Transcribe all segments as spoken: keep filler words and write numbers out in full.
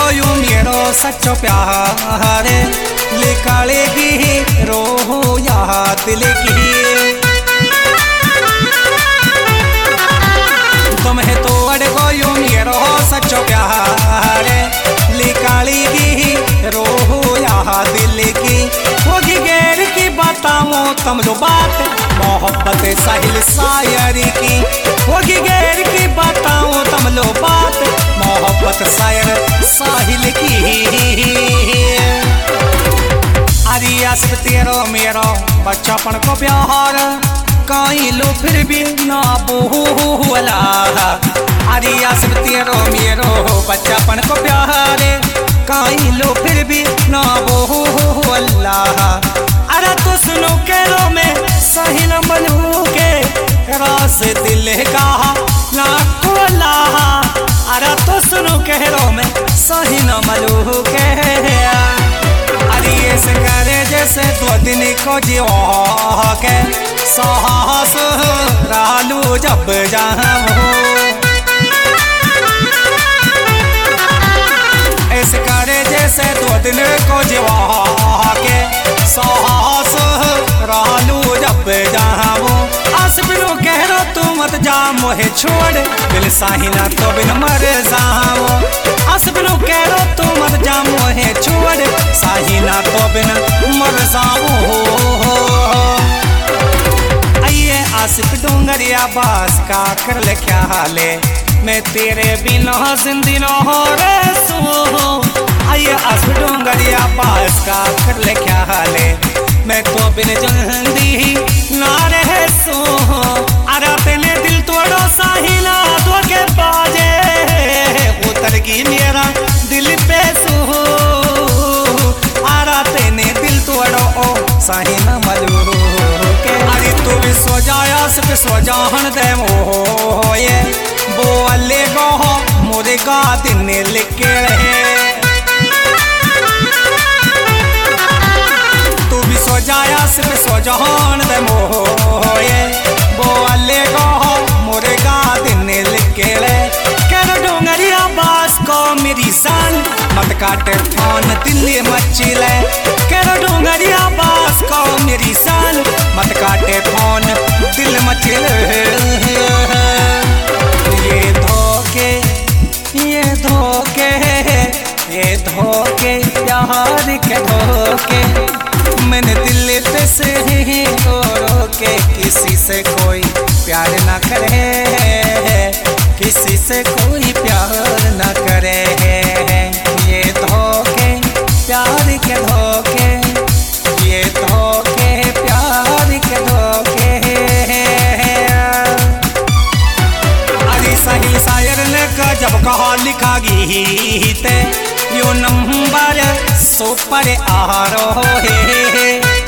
गयो मेरो सच्चो प्यार, निकालेगी रोह याद लेगी। तुम्हें तोड़ गयो मेरो सच्चो प्यार, निकालेगी रोह याद लेगी। होगी गैर की बताऊं तुम जो बात, मोहब्बत साहिल शायरी की। होगी गैर की बताऊं तुम लो बात, मोहब्बत शायर साहिल की। अरे आसिफ तेरो मेरो बच्चापन को प्यार, कहीं लो फिर भी ना बोला। अरे आसिफ तेरो मेरो बच्चापन को प्यार, कहीं लो फिर भी ना बोला। अरे तो सुनो केरो में सही न बनू के रास दिल का ना खोला। अरे तो सुनो केरो में सही न बनू के, अरे ऐसे करे जैसे दो दिन को जीवा के साहस रालू जब जाऊं। ऐसे करे जैसे दो दिन को जीवा के साहस रालू जब जाऊं। आसबिनो कह रो तू मत जा मोहे छोड़, दिल साहिना तो बिन मर जाऊं। आसबिनो कह रो तू मत जा मोहे छोड़, साहिना तो बिन मर जाऊं। आइए आसिफ डोंगरिया बास का कर ले ख्याले, मैं तेरे बिना जिंदगी न हो रे सो। आइए आसिफ डोंगरिया बास का कर ले ख्याले, मैं तो बिन जिंदगी ना रहे सो। अरे तेने दिल तोड़ो साहिला तो के बाजे, उतर की मेरा दिल पे सो। अरे तेने दिल तोड़ो ओ साहिना मलू के। अरे तू भी सो जाया सिर्फ सो जाहन दे मोए, बोले गो मोरे गा दिन लिखे रहे। तू भी सो जाया सिर्फ सो जहान दे मोए, बोले गो मोरे गा दिन लिखे रहे। कर डोंगरिया बास को मेरी जान, मत काटे फोन दिल मचिले। कर डोंगरिया बास को मेरी जान, मत काटे फोन दिल मचिले। ये धोखे ये धोखे ये धोखे यार के धोखे, मैंने दिल पे से ही रोके। किसी से कोई प्यार ना करे, किसी से कोई प्यार ना करे। ये धोखे प्यार के धोखे, ये धोखे प्यार के धोखे। साहिल शायर ने जब कहा लिखा गीत, यो नंबर सुपर आ रो है।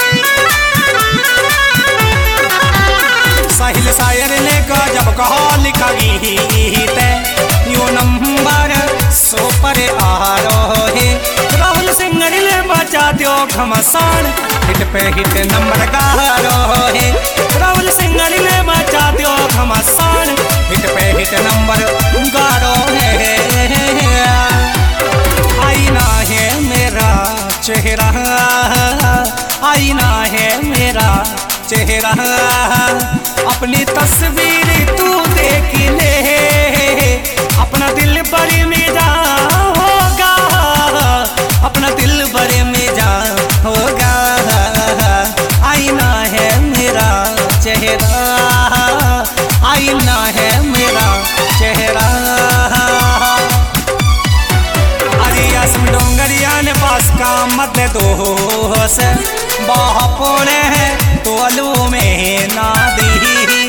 साहिल शायर ने जब कहा लिखा गीत, यो नंबर सुपर आ रो है। राहुल सिंगर ने बचा दो घमसान, हिट पे हिट नंबर गा रो है। राहुल सिंगर ने बचा दो घमसान, हिट पे हिट नंबर गारो है। आईना है मेरा चेहरा, आईना है मेरा चेहरा, अपनी तस्वीर तू देख ले। अपना दिल बड़े में जा होगा, अपना दिल बड़े में जा होगा। आईना है मेरा चेहरा, आईना है मेरा चेहरा। अरे आसिफ डोंगरिया ने पास का मत दोस, बापोने तो अलू में ना दी।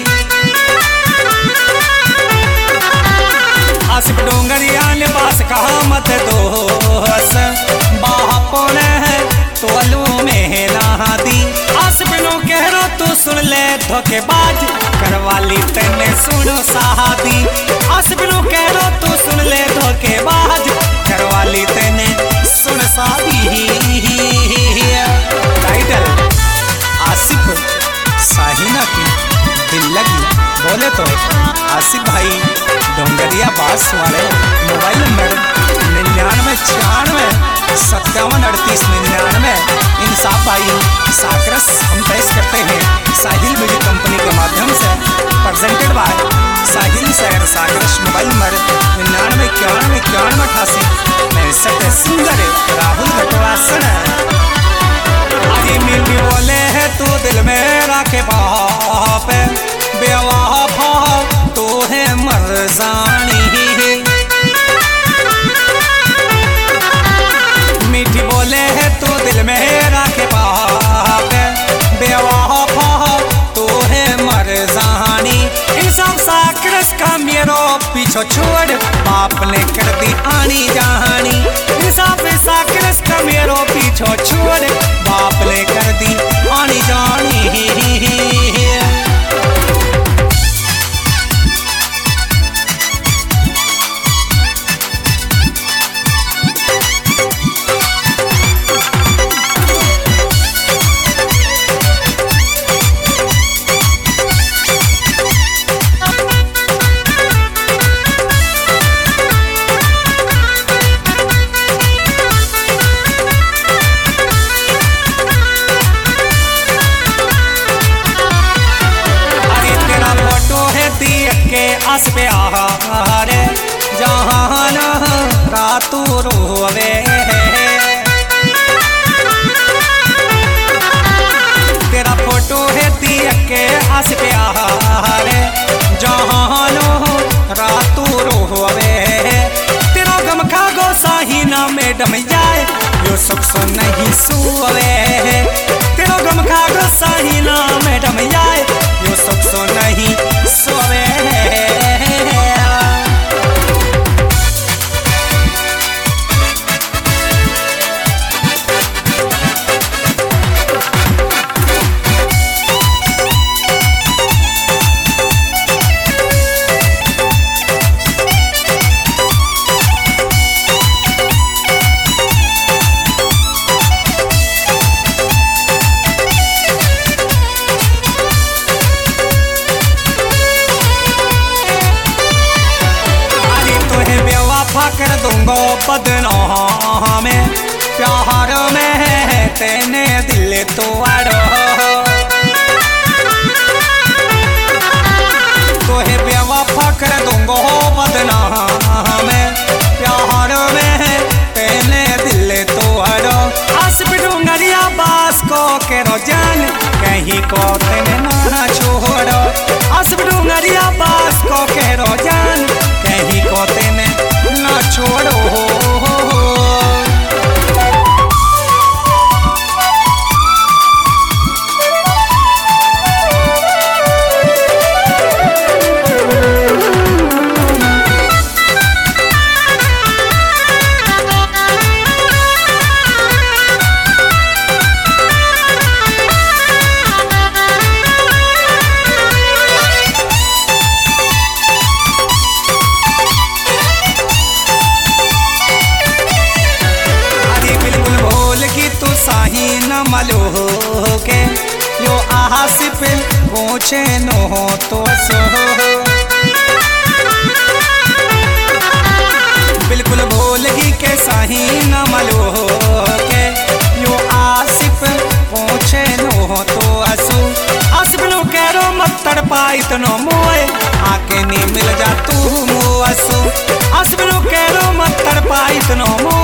आसिफ डोंगरिया ने पास का मत दोस, बापोने तो अलू में ना दी। आसिफ नो कह रो तू सुन ले धोखेबाज, करवाली तेने सुनो शादी। आसिफ नो कह रो तू सुन ले धोखेबाज, करवाली तेने सुन शादी। टाइटल आसिफ साहिना की दिल लगी, बोले तो आसिफ भाई डोंगरिया बास वाले। मोबाइल नंबर निन्यानवे सागरश मोबाइल नंबर निन्यानवे इक्यानवे इक्यानवे अठासी पैंसठ सिंगर राहुल घटवासन। अरे मीठी बोले है तू दिल में रखे बाप बेवाह तो है मर्जानी। मीठी बोले है तू दिल में रखे बाप बेवाह तो है मर्जानी। इंसान साकरस का मेरो पीछो छोड़ बाप ने कर दी आनी जहानी। इंसान साकरस का मेरो पीछो छोड़ बाप ने कर दी आनी जानी। आस पे आहारे जहान रातू रोवे। तेरा फोटो है दिया के आस पे आहारे जहान रातू रोवे। तेरा गम खा गो साही ना मैडम जाए यो सुख सो नहीं सोवे। तेरा गम खा गो साही ना मैडम जाए यो सुख सो नहीं सोवे। कर दूंगा बदनाम में प्यार में तेने दिल तोड़ो। तो है बेवफा कर दूंगा बदनाम में प्यार में तेने दिल तोड़ो। आस डूंगरिया बास को करो जान कहीं को तेने ना छोड़ो। आस डूंगरिया बास को करो जान कहीं को तेने ना छोड़ो। मलो के यो आसिफ पूछे नो तो सो। बिल्कुल भूलगी के सही न मलो के यो आसिफ पूछे नो तो असो। आसिफ नो करो मत तड़पा इतनो मोए आके नी मिल जा तू मो असो। आसिफ नो करो मत तड़पा इतनो मोए